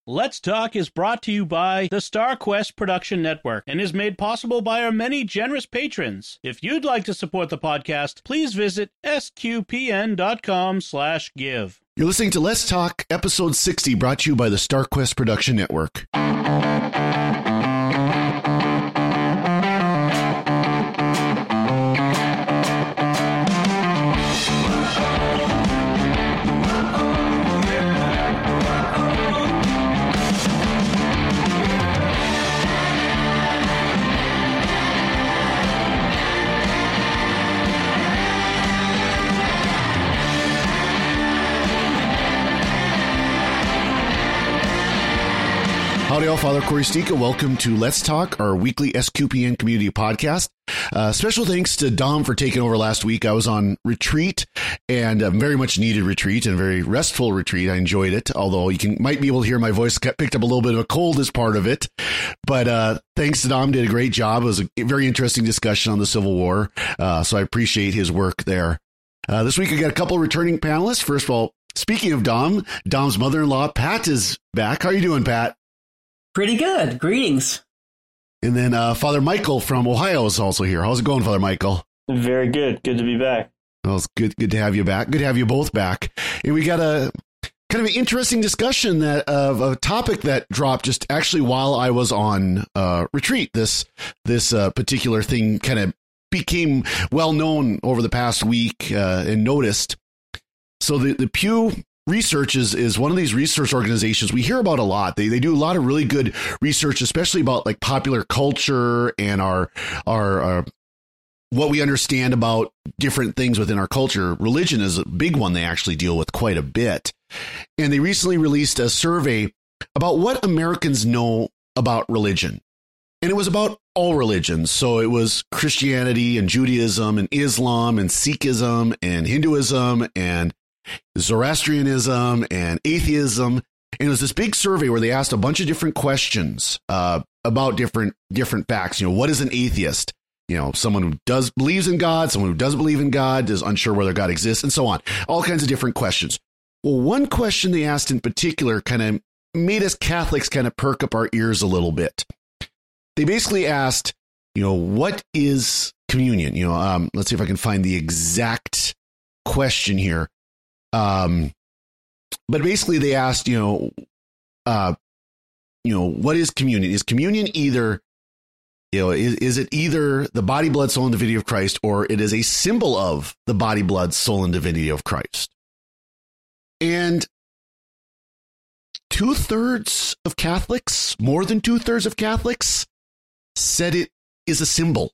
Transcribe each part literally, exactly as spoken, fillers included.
Let's Talk is brought to you by the StarQuest Production Network and is made possible by our many generous patrons. If you'd like to support the podcast, please visit sqpn.com slash give. You're listening to Let's Talk, episode sixty, brought to you by the StarQuest Production Network. Howdy all, Father Corey Stika. Welcome to Let's Talk, our weekly S Q P N community podcast. Uh, special thanks to Dom for taking over last week. I was on retreat, and a very much needed retreat and a very restful retreat. I enjoyed it, although you can might be able to hear my voice picked up a little bit of a cold as part of it. But uh, thanks to Dom, did a great job. It was a very interesting discussion on the Civil War, uh, so I appreciate his work there. Uh, this week I got a couple of returning panelists. First of all, speaking of Dom, Dom's mother-in-law, Pat, is back. How are you doing, Pat? Pretty good. Greetings. And then uh, Father Michael from Ohio is also here. How's it going, Father Michael? Very good. Good to be back. Well, it's good, good to have you back. Good to have you both back. And we got a kind of an interesting discussion that of a topic that dropped just actually while I was on uh, retreat. This this uh, particular thing kind of became well known over the past week uh, and noticed. So the, the Pew Research is, is one of these research organizations we hear about a lot. They they do a lot of really good research, especially about like popular culture and our our, our what we understand about different things within our culture. Religion is a big one they actually deal with quite a bit. And they recently released a survey about what Americans know about religion. And it was about all religions. So it was Christianity and Judaism and Islam and Sikhism and Hinduism and Zoroastrianism and atheism. And it was this big survey where they asked a bunch of different questions uh, about different different facts. You know, what is an atheist? You know, someone who does believes in God, someone who doesn't believe in God, is unsure whether God exists, and so on. All kinds of different questions. Well, one question they asked in particular kind of made us Catholics kind of perk up our ears a little bit. They basically asked, you know, what is communion? You know, um, let's see if I can find the exact question here. Um, but basically they asked, you know, uh, you know, what is communion? Is communion either, you know, is, is it either the body, blood, soul, and divinity of Christ, or it is a symbol of the body, blood, soul, and divinity of Christ? And two thirds of Catholics, more than two thirds of Catholics, said it is a symbol.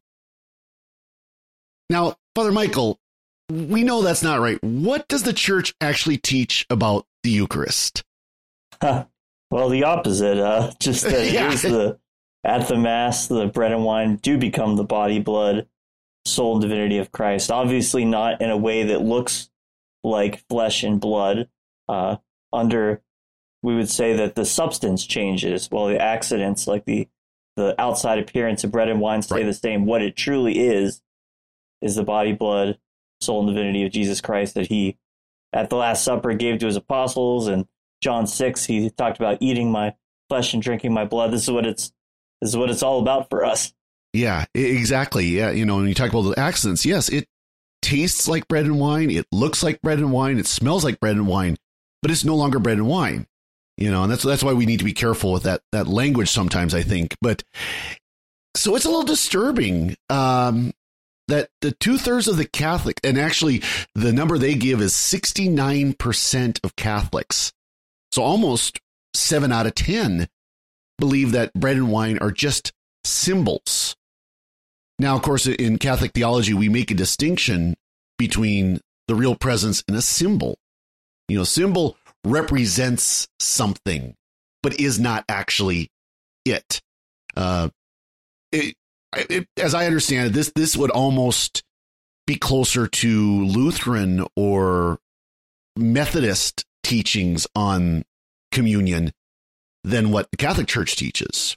Now, Father Michael, we know that's not right. What does the church actually teach about the Eucharist? Huh. Well, the opposite. Uh, just that Yeah. it is the at the Mass, the bread and wine do become the body, blood, soul, and divinity of Christ. Obviously, not in a way that looks like flesh and blood. Uh, under, we would say that the substance changes, while the accidents, like the the outside appearance of bread and wine, stay Right. the same. What it truly is is the body, blood, soul, and divinity of Jesus Christ that he, at the Last Supper, gave to his apostles. And John six, he talked about eating my flesh and drinking my blood. This is what it's, this is what it's all about for us. Yeah, e- exactly. Yeah. You know, when you talk about the accents, yes, it tastes like bread and wine. It looks like bread and wine. It smells like bread and wine, but it's no longer bread and wine. You know, and that's, that's why we need to be careful with that, that language sometimes, I think. But so it's a little disturbing. Um, that the two thirds of the Catholic, and actually the number they give is sixty-nine percent of Catholics. So almost seven out of ten believe that bread and wine are just symbols. Now, of course, in Catholic theology, we make a distinction between the real presence and a symbol. You know, symbol represents something, but is not actually it. Uh, it It, as I understand it, this this would almost be closer to Lutheran or Methodist teachings on communion than what the Catholic Church teaches.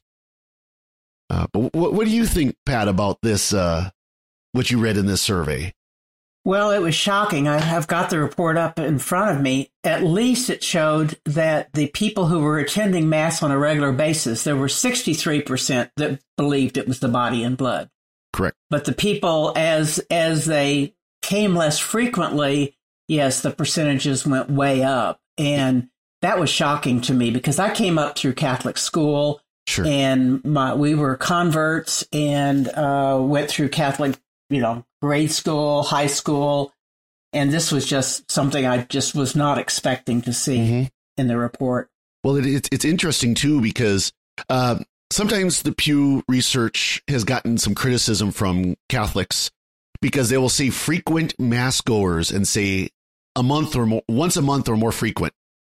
Uh, but what, what do you think, Pat, about this, uh, what you read in this survey? Well, it was shocking. I have got the report up in front of me. At least it showed that the people who were attending Mass on a regular basis, there were sixty-three percent that believed it was the body and blood. Correct. But the people, as as they came less frequently, yes, the percentages went way up. And that was shocking to me because I came up through Catholic school. Sure. And my, we were converts and uh, went through Catholic, you know, grade school, high school. And this was just something I just was not expecting to see mm-hmm. in the report. Well, it, it's, it's interesting, too, because uh, sometimes the Pew Research has gotten some criticism from Catholics because they will say frequent mass goers and say a month or more, once a month or more frequent.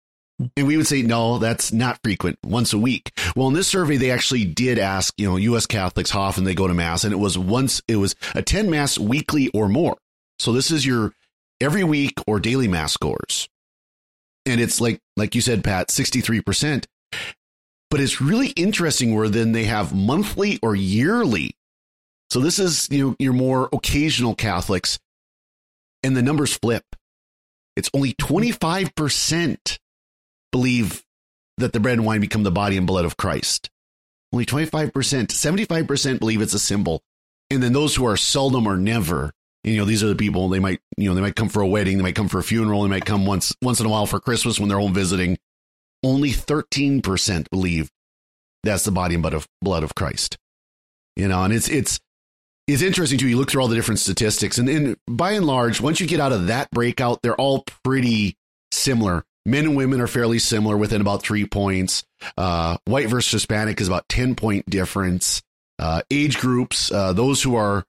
And we would say, no, that's not frequent, once a week. Well, in this survey, they actually did ask, you know, U S Catholics how often they go to Mass, and it was once, it was attend Mass weekly or more. So this is your every week or daily Mass goers. And it's like, like you said, Pat, sixty-three percent. But it's really interesting where then they have monthly or yearly. So this is, you know, your more occasional Catholics, and the numbers flip. It's only twenty-five percent believe that the bread and wine become the body and blood of Christ. Only twenty-five percent, seventy-five percent believe it's a symbol. And then those who are seldom or never, you know, these are the people, they might, you know, they might come for a wedding, they might come for a funeral, they might come once, once in a while for Christmas when they're home visiting. Only thirteen percent believe that's the body and blood of, blood of Christ. You know, and it's, it's, it's interesting too. You look through all the different statistics, and, and by and large, once you get out of that breakout, they're all pretty similar. Men and women are fairly similar within about three points. Uh, white versus Hispanic is about ten point difference. Uh, age groups, uh, those who are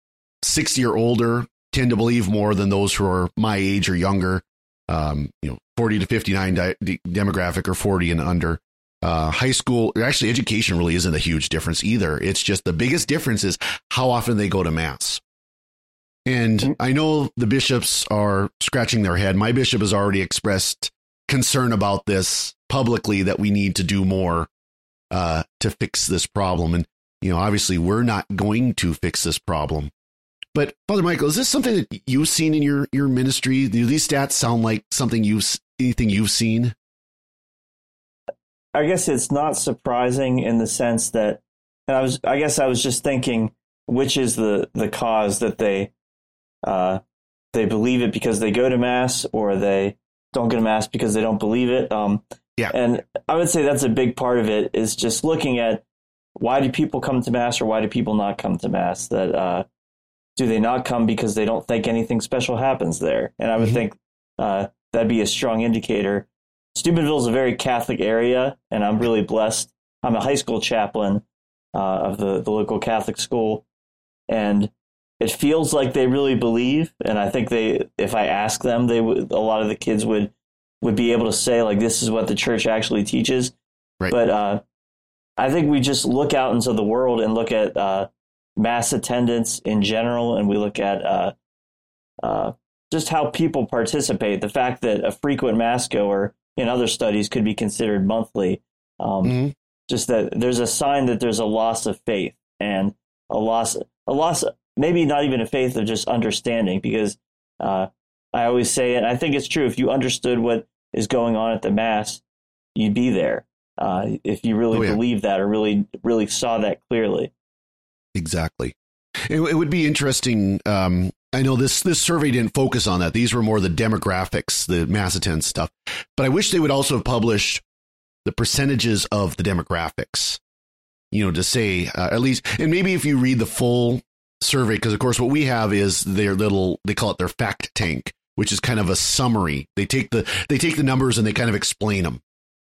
sixty or older tend to believe more than those who are my age or younger. Um, you know, forty to fifty-nine di- de- demographic or forty and under. Uh, high school, actually education really isn't a huge difference either. It's just the biggest difference is how often they go to Mass. And I know the bishops are scratching their head. My bishop has already expressed concern about this publicly, that we need to do more uh, to fix this problem. And, you know, obviously we're not going to fix this problem. But Father Michael, is this something that you've seen in your, your ministry? Do these stats sound like something you've, anything you've seen? I guess it's not surprising in the sense that, and I was, I guess I was just thinking, which is the, the cause that they, uh, they believe it because they go to Mass, or they don't go to Mass because they don't believe it. Um, yeah. And I would say that's a big part of it, is just looking at why do people come to Mass or why do people not come to Mass? That uh, do they not come because they don't think anything special happens there? And I would mm-hmm. think uh, that'd be a strong indicator. Steubenville is a very Catholic area, and I'm really blessed. I'm a high school chaplain uh, of the, the local Catholic school, and it feels like they really believe. And I think they, if I ask them, they would, a lot of the kids would, would be able to say, like, this is what the church actually teaches. Right. But uh, I think we just look out into the world and look at uh, Mass attendance in general, and we look at uh, uh, just how people participate. The fact that a frequent Mass goer in other studies could be considered monthly. Um, mm-hmm. Just that there's a sign that there's a loss of faith, and a loss, a loss, maybe not even a faith of just understanding, because uh, I always say, and I think it's true, if you understood what is going on at the Mass, you'd be there. Uh, if you really oh, yeah. believe that, or really, really saw that clearly. Exactly. It, it would be interesting. Um, I know this this survey didn't focus on that. These were more the demographics, the Mass attendance stuff. But I wish they would also have published the percentages of the demographics, you know, to say uh, at least, and maybe if you read the full survey, because of course what we have is their little, they call it their fact tank, which is kind of a summary. They take the they take the numbers and they kind of explain them.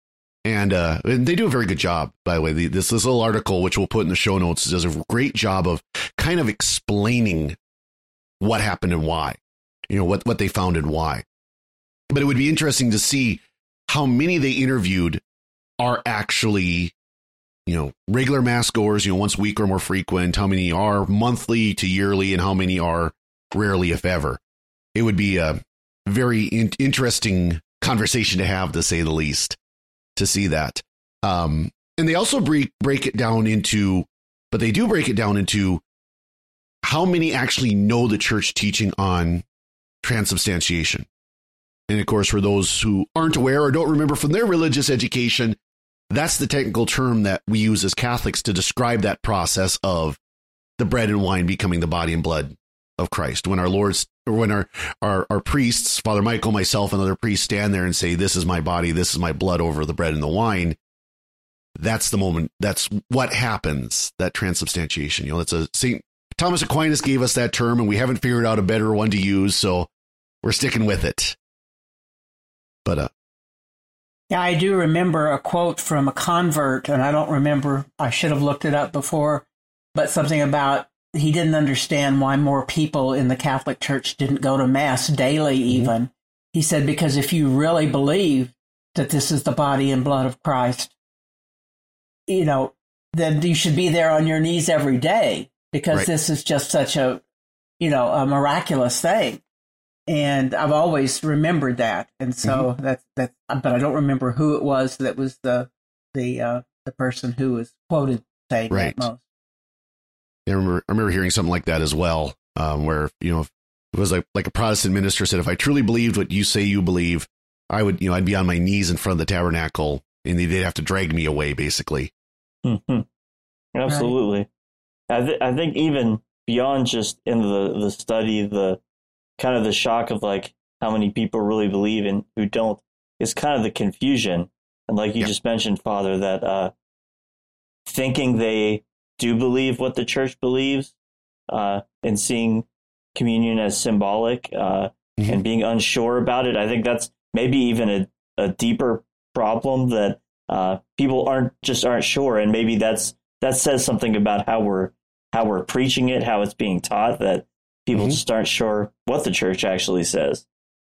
And, uh, and they do a very good job, by the way. The, this, this little article, which we'll put in the show notes, does a great job of kind of explaining what happened and why, you know, what, what they found and why. But it would be interesting to see how many they interviewed are actually, you know, regular Mass goers, you know, once a week or more frequent, how many are monthly to yearly, and how many are rarely, if ever. It would be a very in- interesting conversation to have, to say the least, to see that. Um, and they also break, break it down into, but they do break it down into how many actually know the church teaching on transubstantiation. And of course, for those who aren't aware or don't remember from their religious education, that's the technical term that we use as Catholics to describe that process of the bread and wine becoming the body and blood of Christ. When our Lord's, or when our, our, our priests, Father Michael, myself, and other priests stand there and say, this is my body, this is my blood over the bread and the wine. That's the moment. That's what happens, that transubstantiation. You know, it's a Saint Thomas Aquinas gave us that term, and we haven't figured out a better one to use, so we're sticking with it. But, uh, yeah, I do remember a quote from a convert, and I don't remember, I should have looked it up before, but something about he didn't understand why more people in the Catholic Church didn't go to Mass daily even. Mm-hmm. He said, because if you really believe that this is the body and blood of Christ, you know, then you should be there on your knees every day, because right. This is just such a, you know, a miraculous thing. And I've always remembered that. And so mm-hmm. that's, that's, but I don't remember who it was that was the, the, uh, the person who was quoted saying right. that most. Yeah, I remember, I remember hearing something like that as well, um, where, you know, it was like, like a Protestant minister said, if I truly believed what you say you believe, I would, you know, I'd be on my knees in front of the tabernacle and they'd have to drag me away, basically. Mm-hmm. Absolutely. Right. I, th- I think even beyond just in the, the study, the kind of the shock of like how many people really believe and who don't, is kind of the confusion. And like you yeah. just mentioned, Father, that uh, thinking they do believe what the church believes uh, and seeing communion as symbolic uh, mm-hmm. and being unsure about it. I think that's maybe even a, a deeper problem, that uh, people aren't just aren't sure. And maybe that's that says something about how we're how we're preaching it, how it's being taught, that people mm-hmm. just aren't sure what the church actually says.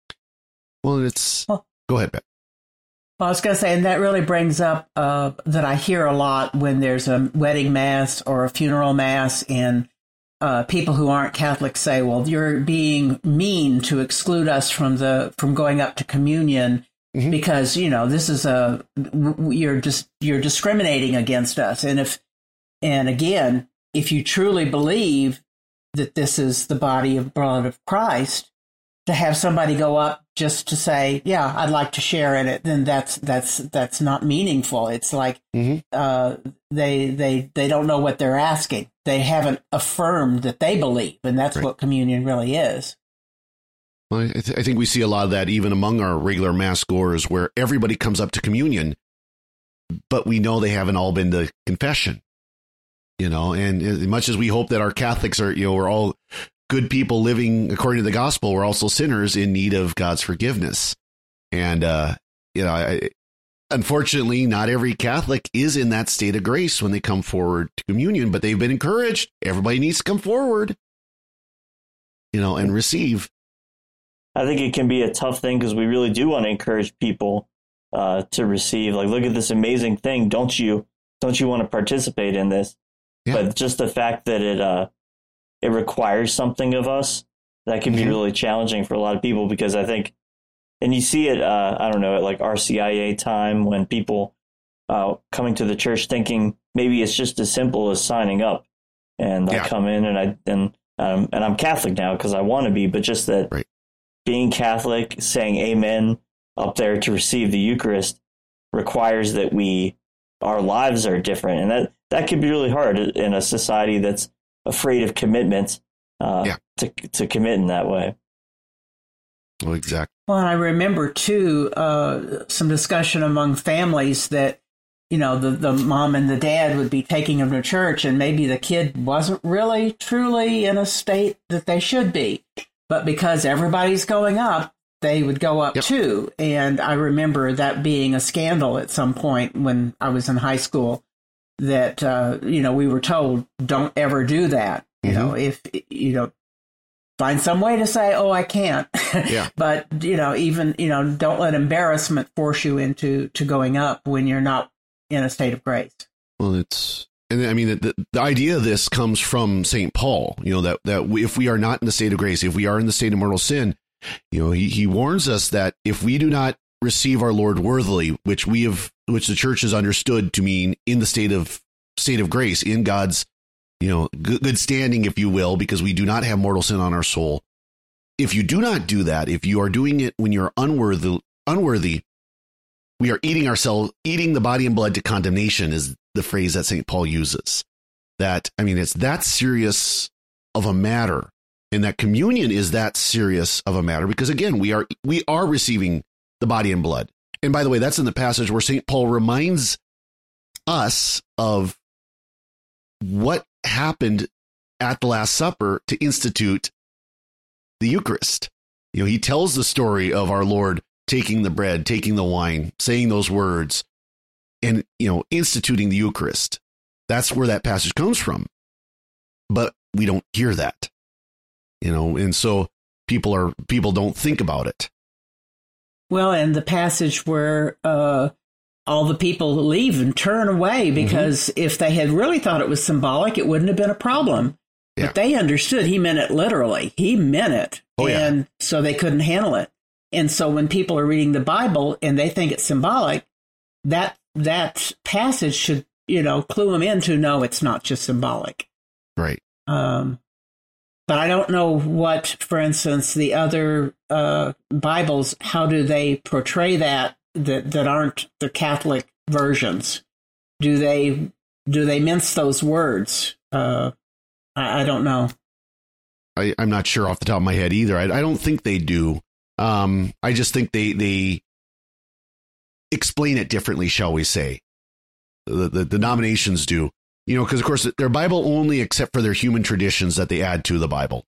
Well, it's well, go ahead, Beth. Well, I was going to say, and that really brings up uh, that I hear a lot when there's a wedding mass or a funeral mass, and uh, people who aren't Catholics say, "Well, you're being mean to exclude us from the from going up to communion mm-hmm. because you know this is a you're just you're discriminating against us." And if and again, if you truly believe that this is the body and blood of Christ, to have somebody go up just to say, yeah, I'd like to share in it, then that's that's that's not meaningful. It's like mm-hmm. uh, they they they don't know what they're asking. They haven't affirmed that they believe, and that's right. what communion really is. Well, I, th- I think we see a lot of that even among our regular mass goers, where everybody comes up to communion, but we know they haven't all been to confession. You know, and as much as we hope that our Catholics are, you know, we're all good people living according to the gospel, we're also sinners in need of God's forgiveness. And, uh, you know, I, unfortunately, not every Catholic is in that state of grace when they come forward to communion, but they've been encouraged. Everybody needs to come forward, you know, and receive. I think it can be a tough thing because we really do want to encourage people uh, to receive. Like, look at this amazing thing. Don't you, don't you want to participate in this? Yeah. But just the fact that it, uh, it requires something of us, that can be mm-hmm. really challenging for a lot of people, because I think, and you see it, uh, I don't know, at like R C I A time, when people uh, coming to the church thinking maybe it's just as simple as signing up, and yeah. I come in and I and um, and I'm Catholic now because I want to be, but just that right. being Catholic, saying amen up there to receive the Eucharist requires that we, our lives are different, and that that can be really hard in a society that's afraid of commitment uh, yeah. to to commit in that way. Well, exactly. Well, I remember too uh, some discussion among families that, you know, the, the mom and the dad would be taking them to church, and maybe the kid wasn't really truly in a state that they should be, but because everybody's going up, they would go up yep. too. And I remember that being a scandal at some point when I was in high school, that, uh, you know, we were told, don't ever do that. You mm-hmm. know, if, you know, find some way to say, oh, I can't. Yeah. But, you know, even, you know, don't let embarrassment force you into to going up when you're not in a state of grace. Well, it's, and I mean, the, the idea of this comes from Saint Paul, you know, that, that we, if we are not in the state of grace, if we are in the state of mortal sin, you know, he, he warns us that if we do not receive our Lord worthily, which we have, which the church has understood to mean in the state of state of grace, in God's, you know, good, good standing, if you will, because we do not have mortal sin on our soul. if you do not do that, if you are doing it when you're unworthy, unworthy, we are eating ourselves, eating the body and blood to condemnation is the phrase that Saint Paul uses. That, I mean, it's that serious of a matter, and that communion is that serious of a matter because, again, we are we are receiving the body and blood. And by the way, that's in the passage where Saint Paul reminds us of what happened at the Last Supper to institute the Eucharist. You know, he tells the story of our Lord taking the bread, taking the wine, saying those words, and, you know, instituting the Eucharist. That's where that passage comes from. But we don't hear that, you know, and so people are people don't think about it. Well, and the passage where uh, all the people leave and turn away because mm-hmm. if they had really thought it was symbolic, it wouldn't have been a problem. Yeah. But they understood he meant it literally. He meant it. Oh, and yeah. so they couldn't handle it. And so when people are reading the Bible and they think it's symbolic, that that passage should, you know, clue them into, no, it's not just symbolic. Right. Um, but I don't know what, for instance, the other uh, Bibles, how do they portray that, that that aren't the Catholic versions? Do they do they mince those words? Uh, I, I don't know. I, I'm not sure off the top of my head either. I, I don't think they do. Um, I just think they they explain it differently, shall we say? The, the denominations do. You know, because, of course, they're Bible only except for their human traditions that they add to the Bible.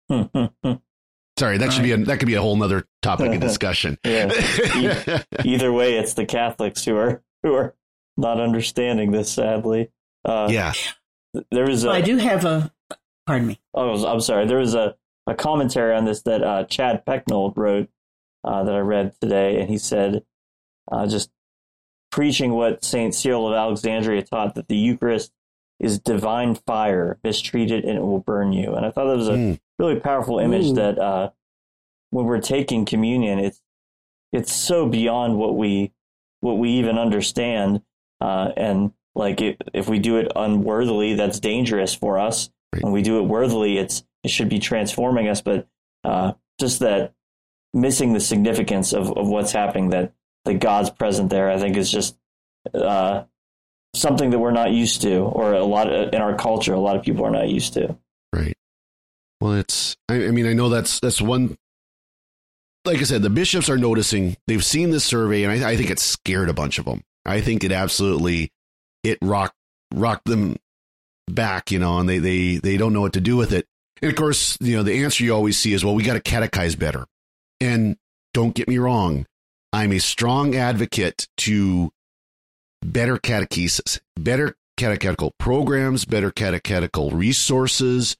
Sorry, that should be a, that could be a whole nother topic of discussion. Yeah. E- either way, it's the Catholics who are who are not understanding this, sadly. Uh, yeah. There is a, well, I do have a, pardon me. Oh, I'm sorry. There was a, a commentary on this that uh, Chad Pecknold wrote uh, that I read today, and he said, uh, just preaching what Saint Cyril of Alexandria taught, that the Eucharist is divine fire, mistreat it and it will burn you. And I thought that was a mm. really powerful image. Ooh. That uh, when we're taking communion, it's it's so beyond what we what we even understand. Uh, and like it, if we do it unworthily, that's dangerous for us. Right. When we do it worthily, it's it should be transforming us. But uh, just that missing the significance of, of what's happening, that that God's present there, I think is just uh, something that we're not used to, or a lot of, in our culture, a lot of people are not used to. Right. Well, it's, I, I mean, I know that's, that's one, like I said, the bishops are noticing, they've seen this survey, and I, I think it scared a bunch of them. I think it absolutely, it rocked, rocked them back, you know, and they, they, they don't know what to do with it. And of course, you know, the answer you always see is, well, we got to catechize better. And don't get me wrong, I'm a strong advocate to better catechesis, better catechetical programs, better catechetical resources.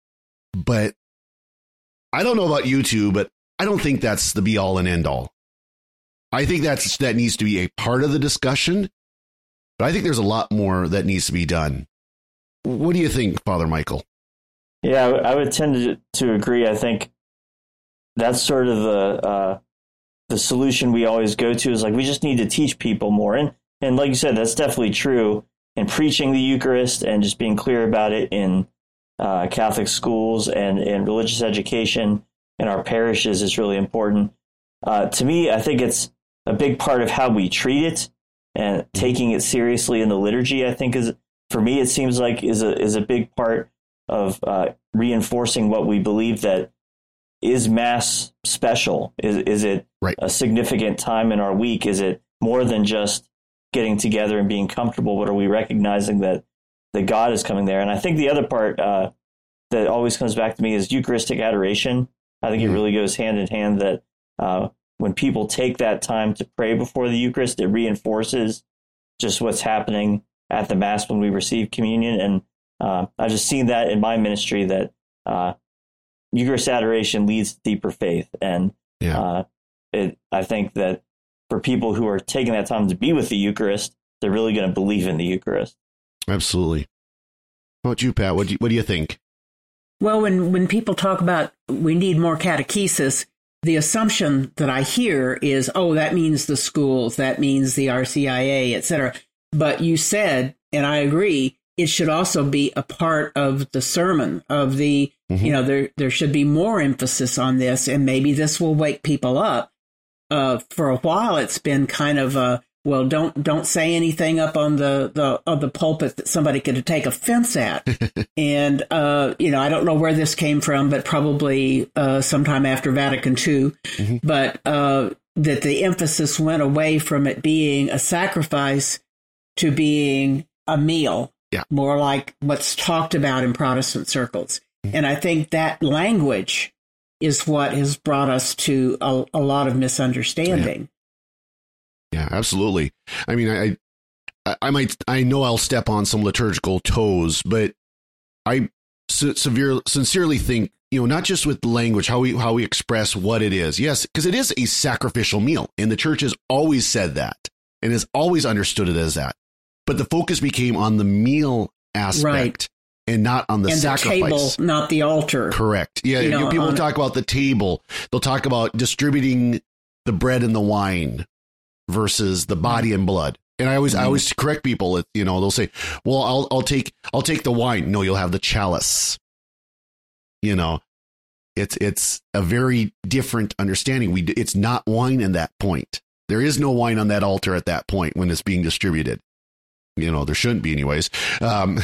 But I don't know about you two, but I don't think that's the be all and end all. I think that's that needs to be a part of the discussion, but I think there's a lot more that needs to be done. What do you think, Father Michael? Yeah, I would tend to, to agree. I think that's sort of the uh, the solution we always go to, is like, we just need to teach people more. And and like you said, that's definitely true in preaching the Eucharist and just being clear about it in uh, Catholic schools and, and religious education in our parishes is really important. Uh, to me, I think it's a big part of how we treat it, and taking it seriously in the liturgy, I think is, for me, it seems like is a is a big part of uh, reinforcing what we believe, that is Mass special? Is is it right. a significant time in our week? Is it more than just getting together and being comfortable, but are we recognizing that that God is coming there? And I think the other part uh, that always comes back to me is Eucharistic adoration. I think mm-hmm. it really goes hand in hand, that uh, when people take that time to pray before the Eucharist, it reinforces just what's happening at the Mass when we receive communion. And uh, I've just seen that in my ministry, that uh, Eucharist adoration leads to deeper faith. And yeah. uh, it, I think that for people who are taking that time to be with the Eucharist, they're really going to believe in the Eucharist. Absolutely. How about you, Pat? What do you, what do you think? Well, when, when people talk about we need more catechesis, the assumption that I hear is, oh, that means the schools, that means the R C I A, et cetera. But you said, and I agree, it should also be a part of the sermon of the, mm-hmm. you know, there, there should be more emphasis on this, and maybe this will wake people up. Uh, for a while, it's been kind of a, well, don't don't say anything up on the, the of the pulpit that somebody could take offense at. And, uh, you know, I don't know where this came from, but probably uh, sometime after Vatican Two. Mm-hmm. But uh, that the emphasis went away from it being a sacrifice to being a meal, yeah. more like what's talked about in Protestant circles. Mm-hmm. And I think that language is what has brought us to a, a lot of misunderstanding. Yeah. Yeah, absolutely. I mean, I, I, I might, I know I'll step on some liturgical toes, but I se- severe, sincerely think, you know, not just with language, how we, how we express what it is. Yes, because it is a sacrificial meal, and the church has always said that and has always understood it as that. But the focus became on the meal aspect, right, and not on the and sacrifice. The table, not the altar. Correct. Yeah, you know, people talk about the table. They'll talk about distributing the bread and the wine versus the body and blood. And I always, mm. I always correct people. You know, they'll say, "Well, I'll, I'll take, I'll take the wine." No, you'll have the chalice. You know, it's, it's a very different understanding. We, it's not wine in that point. There is no wine on that altar at that point when it's being distributed. You know, there shouldn't be, anyways. Um,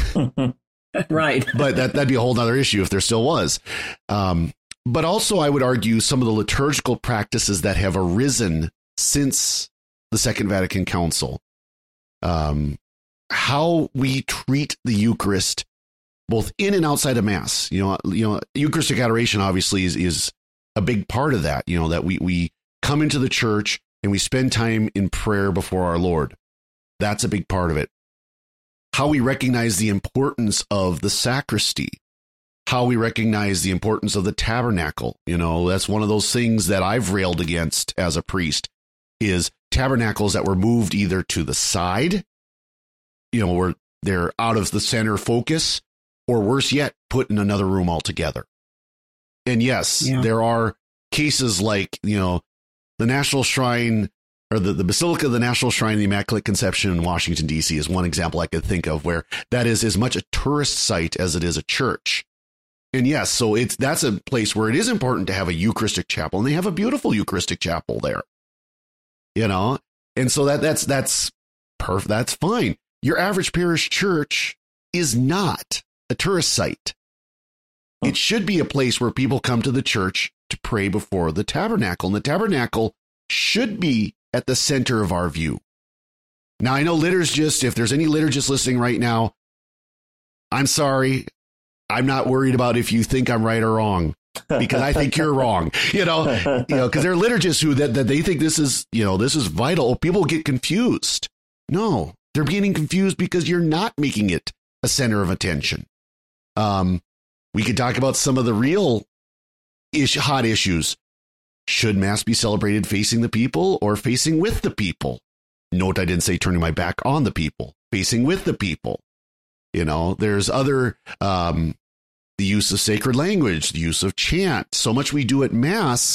right. But that that'd be a whole other issue if there still was. Um, but also, I would argue some of the liturgical practices that have arisen since the Second Vatican Council, um, how we treat the Eucharist, both in and outside of Mass. You know, you know, Eucharistic adoration obviously is, is a big part of that. You know, that we we come into the church and we spend time in prayer before our Lord. That's a big part of it. How we recognize the importance of the sacristy, how we recognize the importance of the tabernacle. You know, that's one of those things that I've railed against as a priest, is tabernacles that were moved either to the side, you know, where they're out of the center focus, or worse yet, put in another room altogether. And yes, yeah. there are cases like, you know, the National Shrine, or the, the Basilica of the National Shrine of the Immaculate Conception in Washington, D C is one example I could think of where that is as much a tourist site as it is a church. And yes, so it's that's a place where it is important to have a Eucharistic chapel, and they have a beautiful Eucharistic chapel there. You know, and so that that's that's perfect. That's fine. Your average parish church is not a tourist site. It should be a place where people come to the church to pray before the tabernacle, and the tabernacle should be at the center of our view. Now, I know liturgists, if there's any liturgists listening right now, I'm sorry. I'm not worried about if you think I'm right or wrong, because I think you're wrong, you know, you know, because there are liturgists who that, that they think this is, you know, this is vital. People get confused. No, they're getting confused because you're not making it a center of attention. Um, we could talk about some of the real ish, hot issues. Should Mass be celebrated facing the people or facing with the people? Note, I didn't say turning my back on the people, facing with the people. You know, there's other, um, the use of sacred language, the use of chant. So much we do at Mass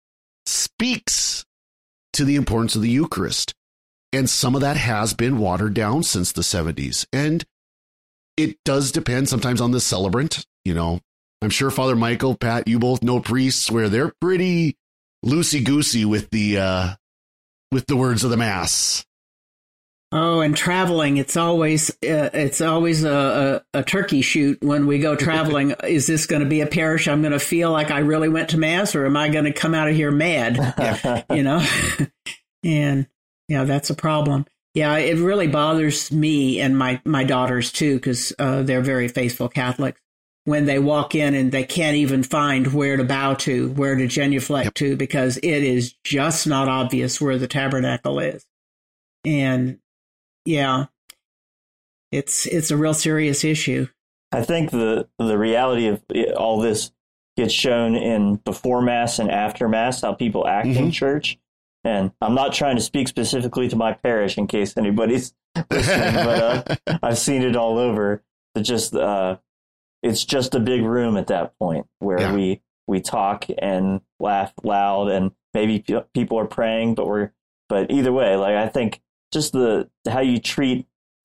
speaks to the importance of the Eucharist. And some of that has been watered down since the seventies. And it does depend sometimes on the celebrant. You know, I'm sure Father Michael, Pat, you both know priests where they're pretty loosey-goosey with the uh, with the words of the Mass. Oh, and traveling, it's always uh, it's always a, a, a turkey shoot when we go traveling. Is this going to be a parish I'm going to feel like I really went to Mass, or am I going to come out of here mad? Yeah. You know, and yeah, that's a problem. Yeah, it really bothers me and my, my daughters, too, because uh, they're very faithful Catholics. When they walk in and they can't even find where to bow to, where to genuflect yep. to, because it is just not obvious where the tabernacle is. And yeah, it's it's a real serious issue. I think the the reality of all this gets shown in before Mass and after Mass, how people act mm-hmm. in church. And I'm not trying to speak specifically to my parish in case anybody's listening, but uh, I've seen it all over. But just uh, it's just a big room at that point where yeah. we we talk and laugh loud, and maybe p- people are praying, but we're but either way, like I think just the how you treat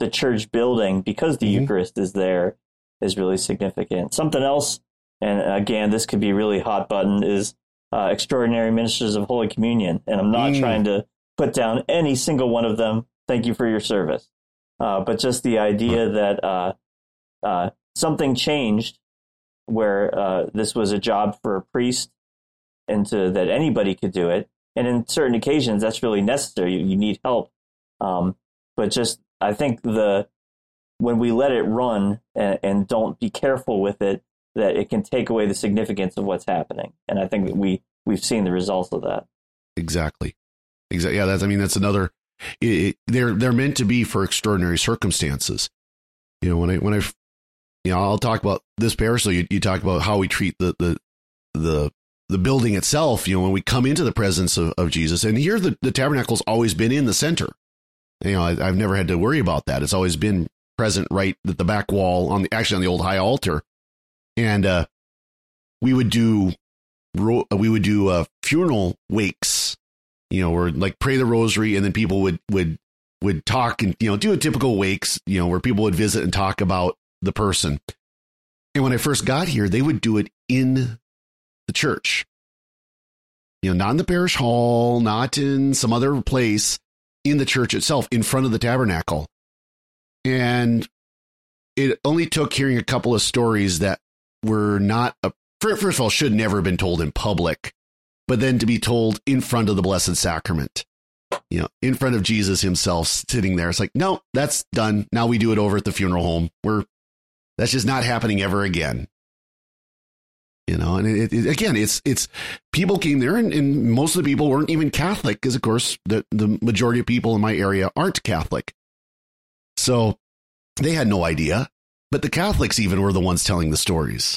the church building, because the mm-hmm. Eucharist is there, is really significant. Something else, and again, this could be really hot button, is uh, extraordinary ministers of Holy Communion. And I'm not mm. trying to put down any single one of them. Thank you for your service. Uh, but just the idea that uh, uh, something changed where uh, this was a job for a priest and to, that anybody could do it. And in certain occasions, that's really necessary. You, you need help. Um, but just, I think the when we let it run and, and don't be careful with it, that it can take away the significance of what's happening. And I think that we, we've seen the results of that. Exactly. Exactly. Yeah, that's, I mean, that's another, it, it, they're, they're meant to be for extraordinary circumstances. You know, when I, when I, you know, I'll talk about this parish. So you, you talk about how we treat the, the, the, the building itself, you know, when we come into the presence of, of Jesus, and here the, the tabernacle's always been in the center. You know, I, I've never had to worry about that. It's always been present right at the back wall on the, actually on the old high altar. And, uh, we would do, we would do, uh, funeral wakes, you know, or like pray the rosary, and then people would, would, would talk and, you know, do a typical wakes, you know, where people would visit and talk about the person. And when I first got here, they would do it in the church, you know, not in the parish hall, not in some other place, in the church itself, in front of the tabernacle. And it only took hearing a couple of stories that were not, a, first of all, should never have been told in public, but then to be told in front of the Blessed Sacrament, you know, in front of Jesus himself sitting there. It's like, no, that's done. Now we do it over at the funeral home. We're, that's just not happening ever again. You know, and it, it, again, it's it's people came there, and, and most of the people weren't even Catholic, because, of course, the, the majority of people in my area aren't Catholic. So they had no idea. But the Catholics even were the ones telling the stories.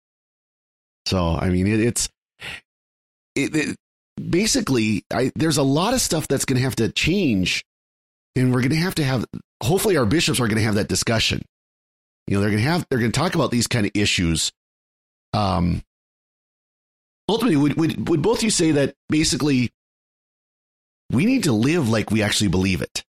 So, I mean, it, it's it, it basically I, there's a lot of stuff that's going to have to change. And we're going to have to have, hopefully our bishops are going to have that discussion. You know, they're going to have they're going to talk about these kind of issues. Um, ultimately, would, would, would both of you say that basically we need to live like we actually believe it?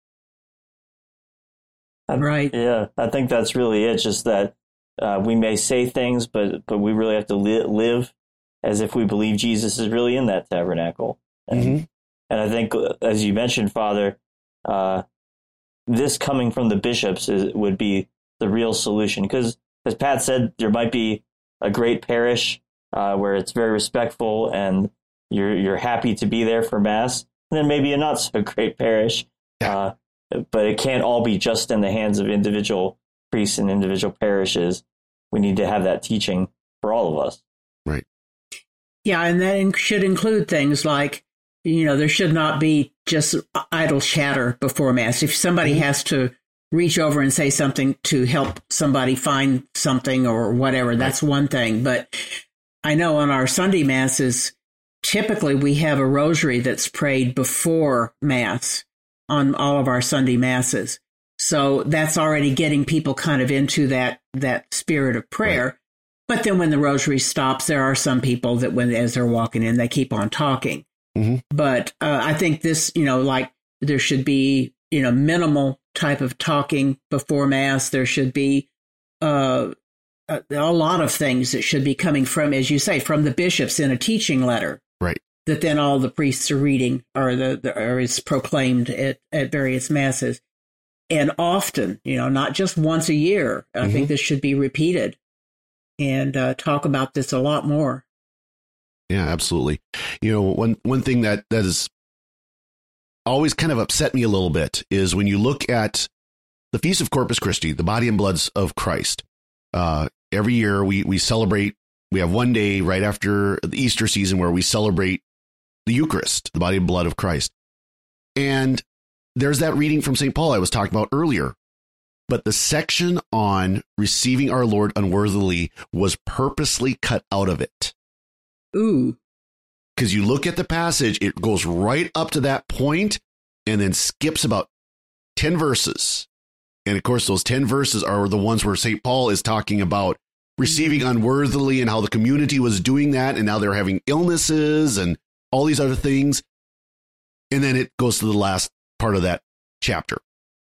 Right. Yeah, I think that's really it. Just that uh, we may say things, but but we really have to li- live as if we believe Jesus is really in that tabernacle. And, mm-hmm. and I think, as you mentioned, Father, uh, this coming from the bishops is, would be the real solution. Because, as Pat said, there might be a great parish uh, where it's very respectful and you're you're happy to be there for Mass, and then maybe a not so great parish. Uh, but it can't all be just in the hands of individual priests and individual parishes. We need to have that teaching for all of us. Right. Yeah, and that should include things like, you know, there should not be just idle chatter before Mass. If somebody mm-hmm. has to reach over and say something to help somebody find something or whatever, that's one thing. But I know on our Sunday Masses, typically we have a rosary that's prayed before Mass on all of our Sunday Masses. So that's already getting people kind of into that, that spirit of prayer. Right. But then when the rosary stops, there are some people that when, as they're walking in, they keep on talking. Mm-hmm. But uh, I think this, you know, like there should be, you know, minimal type of talking before Mass. There should be uh, a, a lot of things that should be coming from, as you say, from the bishops in a teaching letter. Right. That then all the priests are reading, or the, the or is proclaimed at, at various Masses. And often, you know, not just once a year. I mm-hmm. think this should be repeated and uh, talk about this a lot more. Yeah, absolutely. You know, one one thing that that is always kind of upset me a little bit is when you look at the Feast of Corpus Christi, the body and bloods of Christ. Uh, every year we we celebrate. We have one day right after the Easter season where we celebrate the Eucharist, the body and blood of Christ. And there's that reading from Saint Paul I was talking about earlier. But the section on receiving our Lord unworthily was purposely cut out of it. Ooh. Because you look at the passage, it goes right up to that point and then skips about ten verses. And of course, those ten verses are the ones where Saint Paul is talking about receiving unworthily and how the community was doing that. And now they're having illnesses and all these other things. And then it goes to the last part of that chapter.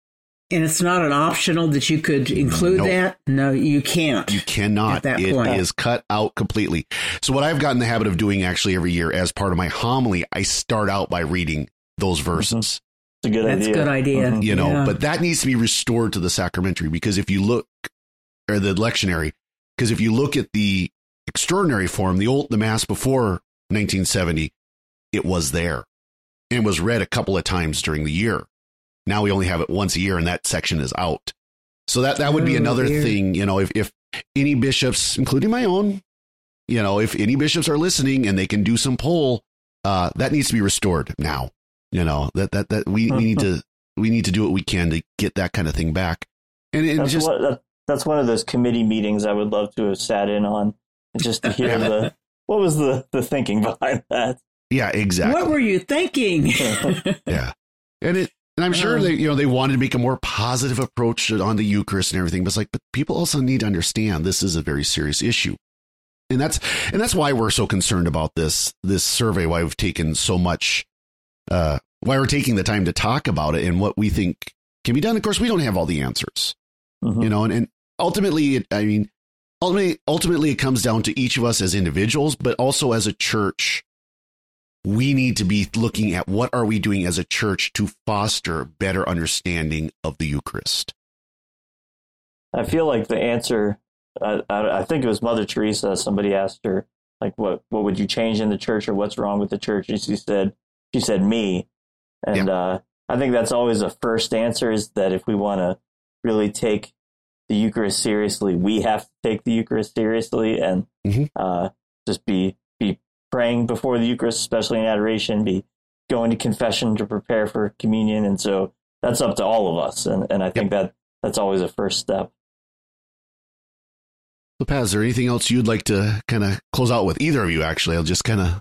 And it's not an optional that you could include Nope. that? No, you can't. You cannot. At that It point. is cut out completely. So what I've gotten the habit of doing actually every year as part of my homily, I start out by reading those verses. It's a good That's idea. a good idea. Mhm. You know, Yeah. but that needs to be restored to the sacramentary, because if you look, or the lectionary, because if you look at the extraordinary form, the old, the mass before nineteen seventy, it was there and was read a couple of times during the year. Now we only have it once a year, and that section is out. So that, that would be Oh, another dear. thing, you know, if, if any bishops, including my own, you know, if any bishops are listening and they can do some poll, uh, that needs to be restored now. You know, that, that, that we, we need to, we need to do what we can to get that kind of thing back. And it That's, just, what, that, that's one of those committee meetings I would love to have sat in on, just to hear the what was the, the thinking behind that. yeah, exactly. What were you thinking? Yeah. And it, and I'm sure Um, they, you know, they wanted to make a more positive approach on the Eucharist and everything, but it's like, but people also need to understand this is a very serious issue. And that's, and that's why we're so concerned about this, this survey, why we've taken so much, uh, why we're taking the time to talk about it and what we think can be done. Of course, we don't have all the answers, Mhm. you know, and, and ultimately, it, I mean, ultimately, ultimately it comes down to each of us as individuals, but also as a church. We need to be looking at what are we doing as a church to foster better understanding of the Eucharist. I feel like the answer, I, I, I think it was Mother Teresa, somebody asked her, like, what, what would you change in the church, or what's wrong with the church? And she said, she said, me. And uh, I think that's always a first answer, is that if we want to really take the Eucharist seriously, we have to take the Eucharist seriously and Mhm. uh, just be, be praying before the Eucharist, especially in adoration, be going to confession to prepare for communion. And so that's up to all of us. And, and I think that that's always a first step. So, Pat, is there anything else you'd like to kind of close out with? Either of you, actually. I'll just kind of.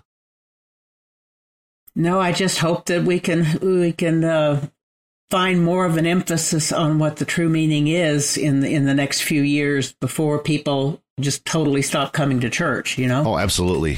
No, I just hope that we can we can uh, find more of an emphasis on what the true meaning is in the, in the next few years before people just totally stop coming to church. You know. Oh, absolutely.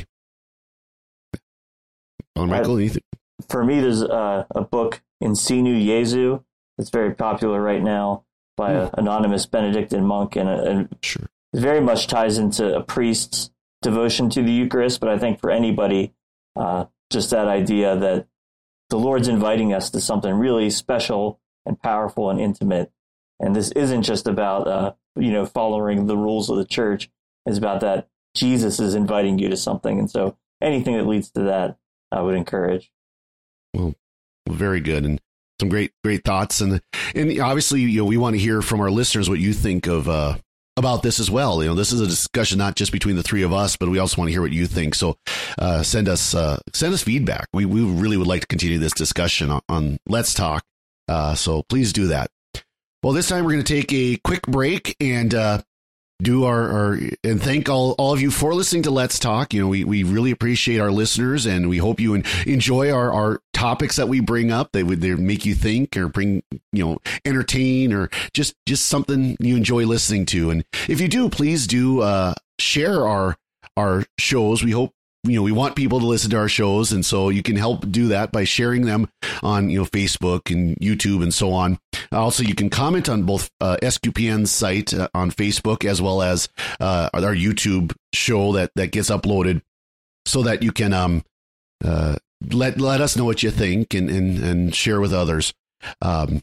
Oh, Michael, anything? For me, there's uh, a book, Insinu Jesu, that's very popular right now by an anonymous Benedictine monk, and, and Sure. it very much ties into a priest's devotion to the Eucharist. But I think for anybody, uh, just that idea that the Lord's inviting us to something really special and powerful and intimate. And this isn't just about, uh, you know, following the rules of the church. It's about that Jesus is inviting you to something. And so anything that leads to that, I would encourage. Well, very good. And some great, great thoughts. And, and obviously, you know, we want to hear from our listeners what you think of, uh, about this as well. You know, this is a discussion not just between the three of us, but we also want to hear what you think. So, uh, send us, uh, send us feedback. We, we really would like to continue this discussion on, on Let's Talk. Uh, so please do that. Well, this time we're going to take a quick break and, uh, do our, our and thank all, all of you for listening to Let's Talk. You know, we, we really appreciate our listeners, and we hope you en- enjoy our, our topics that we bring up. They would they make you think or bring, you know, entertain, or just, just something you enjoy listening to. And if you do, please do uh, share our, our shows. We hope, you know, we want people to listen to our shows. And so you can help do that by sharing them on, you know, Facebook and YouTube and so on. Also, you can comment on both uh, S Q P N's site uh, on Facebook, as well as uh, our YouTube show that, that gets uploaded, so that you can um uh, let let us know what you think and, and, and share with others. Um,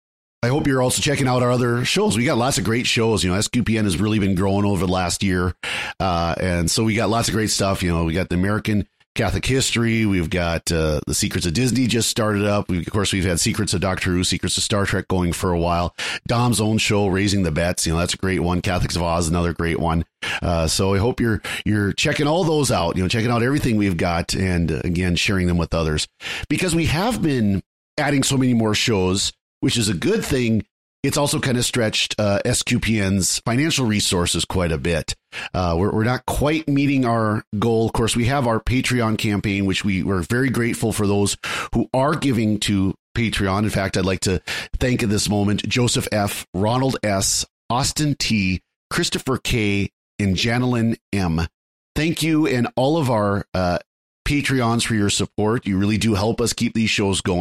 I hope you're also checking out our other shows. We got lots of great shows. You know, S Q P N has really been growing over the last year. Uh, and so we got lots of great stuff. You know, we got the American Catholic History. We've got uh, the Secrets of Disney just started up. We, of course, we've had Secrets of Doctor Who, Secrets of Star Trek going for a while. Dom's own show, Raising the Bets. You know, that's a great one. Catholics of Oz, another great one. Uh, so I hope you're you're checking all those out. You know, checking out everything we've got, and uh, again, sharing them with others, because we have been adding so many more shows, which is a good thing. It's also kind of stretched uh, S Q P N's financial resources quite a bit. Uh, we're, we're not quite meeting our goal. Of course, we have our Patreon campaign, which we we're very grateful for those who are giving to Patreon. In fact, I'd like to thank at this moment Joseph F., Ronald S., Austin T., Christopher K., and Janelyn M. Thank you, and all of our uh, Patreons, for your support. You really do help us keep these shows going.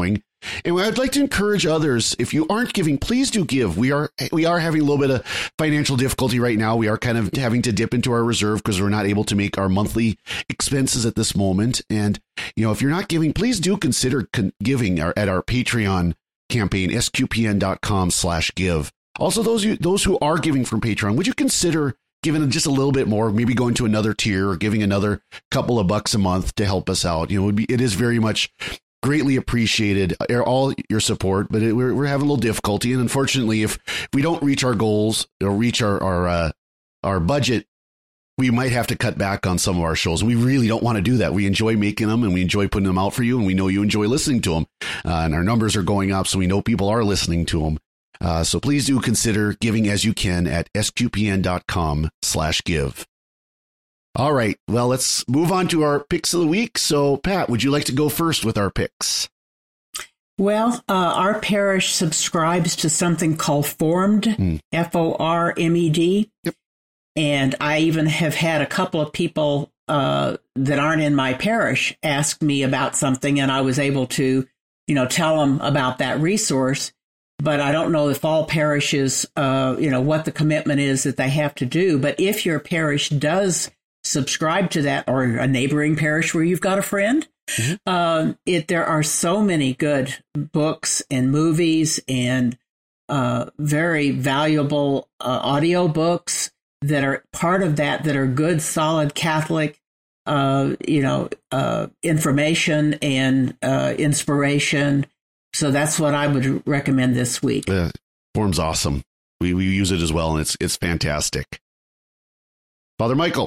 And I'd like to encourage others, if you aren't giving, please do give. We are we are having a little bit of financial difficulty right now. We are kind of having to dip into our reserve because we're not able to make our monthly expenses at this moment. And, you know, if you're not giving, please do consider con- giving our, at our Patreon campaign, S Q P N dot com slash give. Also, those you, those who are giving from Patreon, would you consider giving just a little bit more, maybe going to another tier or giving another couple of bucks a month to help us out? You know, it, would be, it is very much greatly appreciated, all your support, but it, we're, we're having a little difficulty. And unfortunately, if we don't reach our goals or reach our, our, uh, our budget, we might have to cut back on some of our shows. We really don't want to do that. We enjoy making them and we enjoy putting them out for you. And we know you enjoy listening to them. Uh, and our numbers are going up, so we know people are listening to them. Uh, so please do consider giving as you can at S Q P N dot com slash give. All right. Well, let's move on to our picks of the week. So, Pat, would you like to go first with our picks? Well, uh, our parish subscribes to something called Formed, mm. F O R M E D. Yep. And I even have had a couple of people uh, that aren't in my parish ask me about something, and I was able to, you know, tell them about that resource. But I don't know if all parishes, uh, you know, what the commitment is that they have to do. But if your parish does subscribe to that, or a neighboring parish where you've got a friend, mm-hmm. uh, it there are so many good books and movies and uh, very valuable uh, audio books that are part of that, that are good, solid Catholic, uh, you know, uh, information and uh, inspiration. So that's what I would recommend this week. Uh, Form's awesome. We we use it as well, and it's it's fantastic. Father Michael.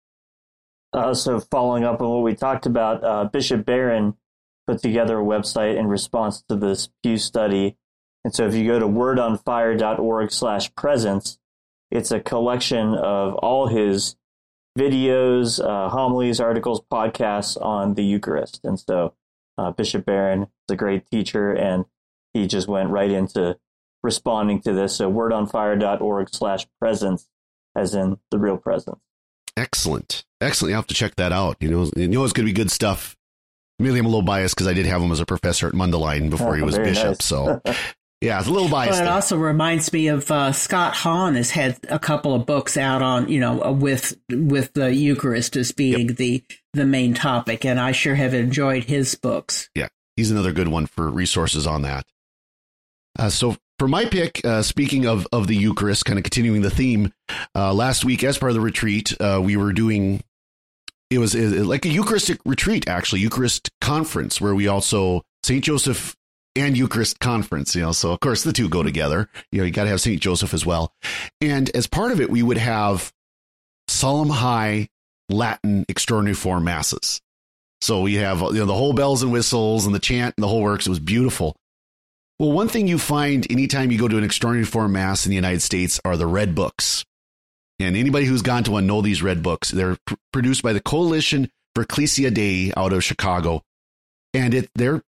Uh, so following up on what we talked about, uh, Bishop Barron put together a website in response to this Pew study. And so if you go to wordonfire.org slash presence, it's a collection of all his videos, uh, homilies, articles, podcasts on the Eucharist. And so uh, Bishop Barron is a great teacher, and he just went right into responding to this. So wordonfire.org slash presence, as in the real presence. Excellent. Excellent. You have to check that out. You know, you know it's going to be good stuff. Maybe I'm a little biased because I did have him as a professor at Mundelein before oh, he was bishop. Nice. So, yeah, it's a little biased. Well, it also reminds me of uh, Scott Hahn has had a couple of books out on, you know, with with the Eucharist as being yep. the the main topic, and I sure have enjoyed his books. Yeah, he's another good one for resources on that. Uh, so for my pick, uh, speaking of, of the Eucharist, kind of continuing the theme, uh, last week as part of the retreat, uh, we were doing, it was uh, like a Eucharistic retreat, actually, Eucharist conference, where we also, Saint Joseph and Eucharist conference, you know, so of course the two go together. You know, you got to have Saint Joseph as well. And as part of it, we would have solemn high Latin extraordinary form masses. So we have, you know, the whole bells and whistles and the chant and the whole works. It was beautiful. Well, one thing you find anytime you go to an extraordinary form mass in the United States are the red books. And anybody who's gone to one know these red books. They're pr- produced by the Coalition for Ecclesia Dei out of Chicago. And it they're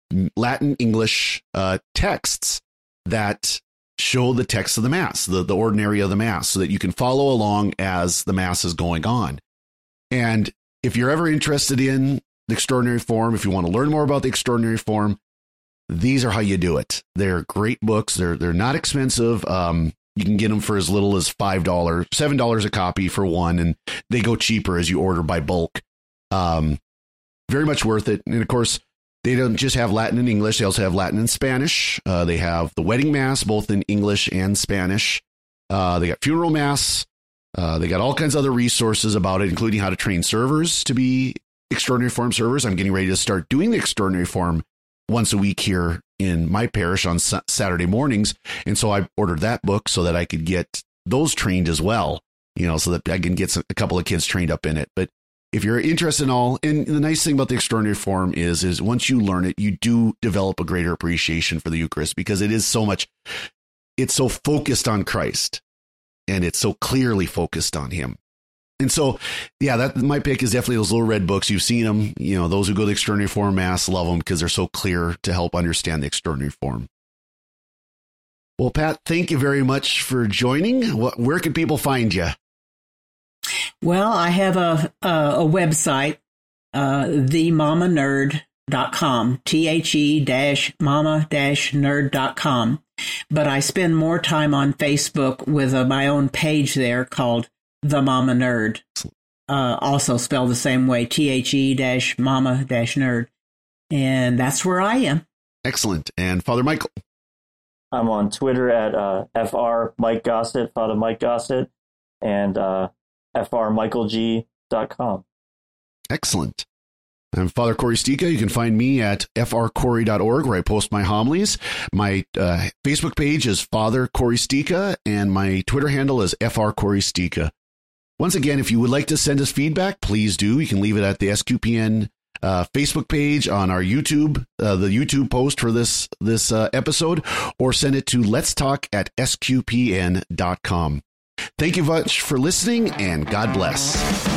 Latin English uh, texts that show the text of the Mass, the, the ordinary of the Mass, so that you can follow along as the Mass is going on. And if you're ever interested in the extraordinary form, if you want to learn more about the extraordinary form, these are how you do it. They're great books. They're they're not expensive. Um, you can get them for as little as five dollars, seven dollars a copy for one, and they go cheaper as you order by bulk. Um, very much worth it. And of course, they don't just have Latin and English. They also have Latin and Spanish. Uh, they have the wedding mass, both in English and Spanish. Uh, they got funeral mass. Uh, they got all kinds of other resources about it, including how to train servers to be extraordinary form servers. I'm getting ready to start doing the extraordinary form once a week here in my parish on sa- Saturday mornings. And so I ordered that book so that I could get those trained as well, you know, so that I can get some, a couple of kids trained up in it. But if you're interested in all, and the nice thing about the extraordinary form is, is once you learn it, you do develop a greater appreciation for the Eucharist, because it is so much, it's so focused on Christ, and it's so clearly focused on him. And so, yeah, that my pick is definitely those little red books. You've seen them. You know, those who go to the extraordinary form mass love them because they're so clear to help understand the extraordinary form. Well, Pat, thank you very much for joining. What, where can people find you? Well, I have a a, a website, uh, the mama nerd dot com, T H E dash mama dash nerd dot com. But I spend more time on Facebook with uh, my own page there called The Mama Nerd. Uh, also spelled the same way, T H E dash mama dash nerd. And that's where I am. Excellent. And Father Michael? I'm on Twitter at uh, F R Mike Gossett, Father Mike Gossett, and uh, F R Michael G dot com. Excellent. I'm Father Cory Sticha. You can find me at F R Cory dot org, where I post my homilies. My uh, Facebook page is Father Cory Sticha, and my Twitter handle is F R Cory Sticha. Once again, if you would like to send us feedback, please do. You can leave it at the S Q P N uh, Facebook page, on our YouTube, uh, the YouTube post for this this uh, episode, or send it to let's talk at S Q P N dot com. Thank you much for listening, and God bless.